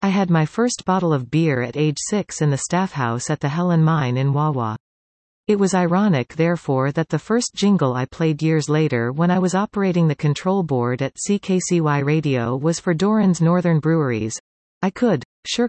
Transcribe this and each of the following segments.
I had my first bottle of beer at age 6 in the staff house at the Helen Mine in Wawa. It was ironic therefore that the first jingle I played years later when I was operating the control board at CKCY Radio was for Doran's Northern Breweries. I could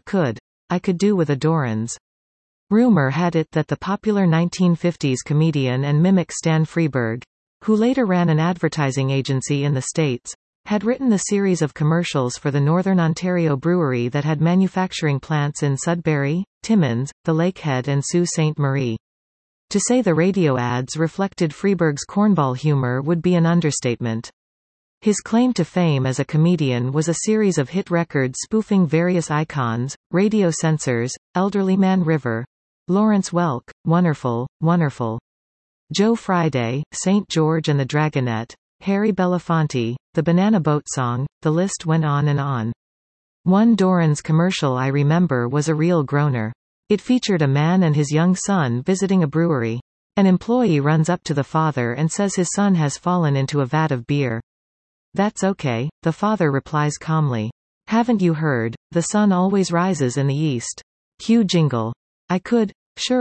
do with a Doran's. Rumor had it that the popular 1950s comedian and mimic Stan Freberg, who later ran an advertising agency in the States, had written the series of commercials for the Northern Ontario brewery that had manufacturing plants in Sudbury, Timmins, the Lakehead and Sault Ste. Marie. To say the radio ads reflected Freberg's cornball humor would be an understatement. His claim to fame as a comedian was a series of hit records spoofing various icons, radio censors, Elderly Man River, Lawrence Welk, Wonderful, Wonderful, Joe Friday, St. George and the Dragonette, Harry Belafonte, the Banana Boat Song, the list went on and on. One Doran's commercial I remember was a real groaner. It featured a man and his young son visiting a brewery. An employee runs up to the father and says his son has fallen into a vat of beer. "That's okay," the father replies calmly. "Haven't you heard, the sun always rises in the east." Cue jingle. I could,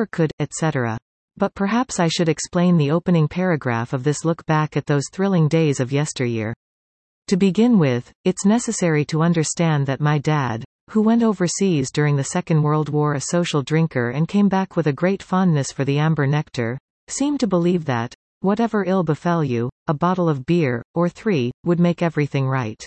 etc. But perhaps I should explain the opening paragraph of this look back at those thrilling days of yesteryear. To begin with, it's necessary to understand that my dad, who went overseas during the Second World War, a social drinker and came back with a great fondness for the amber nectar, seemed to believe that, whatever ill befell you, a bottle of beer, or 3, would make everything right.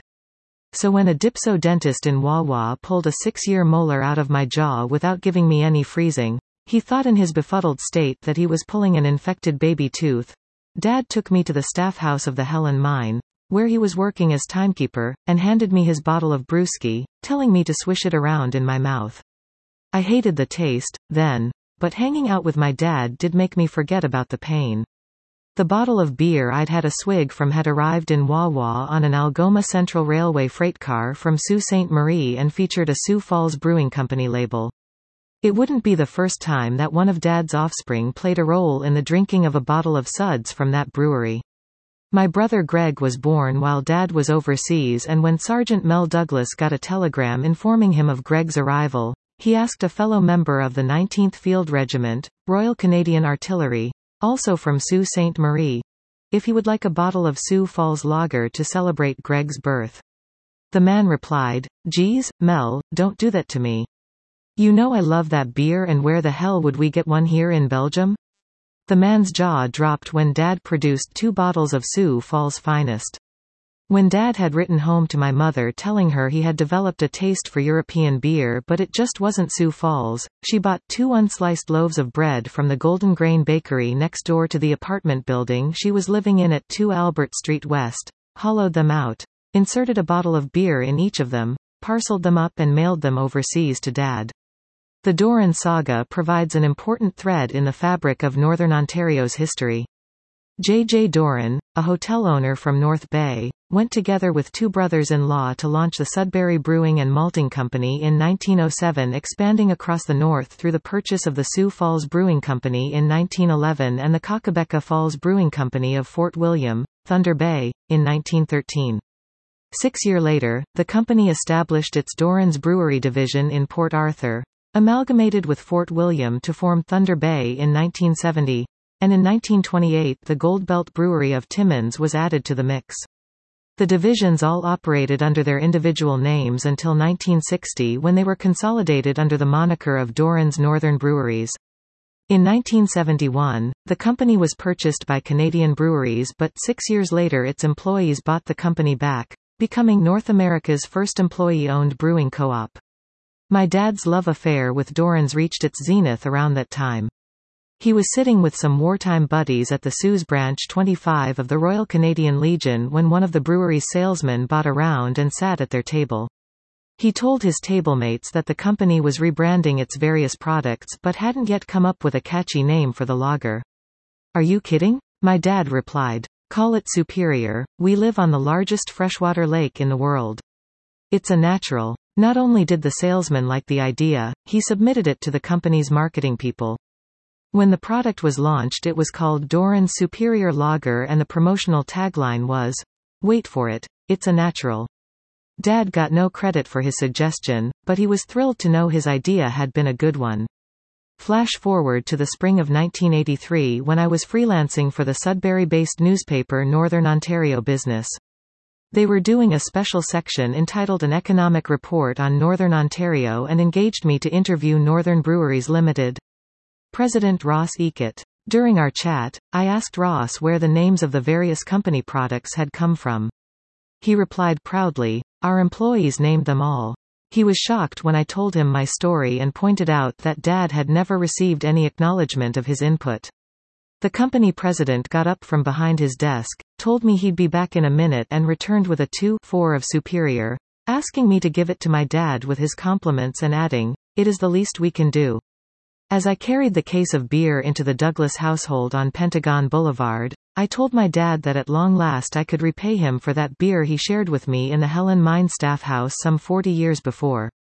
So when a dipso dentist in Wawa pulled a 6-year molar out of my jaw without giving me any freezing, he thought in his befuddled state that he was pulling an infected baby tooth. Dad took me to the staff house of the Helen Mine, where he was working as timekeeper, and handed me his bottle of brewski, telling me to swish it around in my mouth. I hated the taste, then, but hanging out with my dad did make me forget about the pain. The bottle of beer I'd had a swig from had arrived in Wawa on an Algoma Central Railway freight car from Sault Ste. Marie and featured a Sioux Falls Brewing Company label. It wouldn't be the first time that one of Dad's offspring played a role in the drinking of a bottle of suds from that brewery. My brother Greg was born while Dad was overseas, and when Sergeant Mel Douglas got a telegram informing him of Greg's arrival, he asked a fellow member of the 19th Field Regiment, Royal Canadian Artillery, also from Sault Ste. Marie, if he would like a bottle of Sioux Falls lager to celebrate Greg's birth. The man replied, "Geez, Mel, don't do that to me. You know I love that beer, and where the hell would we get one here in Belgium?" The man's jaw dropped when Dad produced 2 bottles of Sioux Falls Finest. When Dad had written home to my mother telling her he had developed a taste for European beer but it just wasn't Sioux Falls, she bought 2 unsliced loaves of bread from the Golden Grain Bakery next door to the apartment building she was living in at 2 Albert Street West, hollowed them out, inserted a bottle of beer in each of them, parceled them up and mailed them overseas to Dad. The Doran saga provides an important thread in the fabric of Northern Ontario's history. J.J. Doran, a hotel owner from North Bay, went together with 2 brothers-in-law to launch the Sudbury Brewing and Malting Company in 1907, expanding across the north through the purchase of the Sioux Falls Brewing Company in 1911 and the Coquebeca Falls Brewing Company of Fort William, Thunder Bay, in 1913. 6 years later, the company established its Doran's Brewery division in Port Arthur, amalgamated with Fort William to form Thunder Bay in 1970, and in 1928 the Goldbelt Brewery of Timmins was added to the mix. The divisions all operated under their individual names until 1960 when they were consolidated under the moniker of Doran's Northern Breweries. In 1971, the company was purchased by Canadian Breweries, but 6 years later its employees bought the company back, becoming North America's first employee-owned brewing co-op. My dad's love affair with Doran's reached its zenith around that time. He was sitting with some wartime buddies at the Sault Branch 25 of the Royal Canadian Legion when one of the brewery's salesmen bought around and sat at their table. He told his tablemates that the company was rebranding its various products but hadn't yet come up with a catchy name for the lager. "Are you kidding?" my dad replied. "Call it Superior, we live on the largest freshwater lake in the world. It's a natural." Not only did the salesman like the idea, he submitted it to the company's marketing people. When the product was launched it was called Doran's Superior Lager and the promotional tagline was, "Wait for it, it's a natural." Dad got no credit for his suggestion, but he was thrilled to know his idea had been a good one. Flash forward to the spring of 1983 when I was freelancing for the Sudbury-based newspaper Northern Ontario Business. They were doing a special section entitled An Economic Report on Northern Ontario and engaged me to interview Northern Breweries Limited. President Ross Eckert. During our chat, I asked Ross where the names of the various company products had come from. He replied proudly, "Our employees named them all." He was shocked when I told him my story and pointed out that Dad had never received any acknowledgement of his input. The company president got up from behind his desk, told me he'd be back in a minute and returned with a 2-4 of Superior, asking me to give it to my dad with his compliments and adding, "It is the least we can do." As I carried the case of beer into the Douglas household on Pentagon Boulevard, I told my dad that at long last I could repay him for that beer he shared with me in the Helen Mine staff house some 40 years before.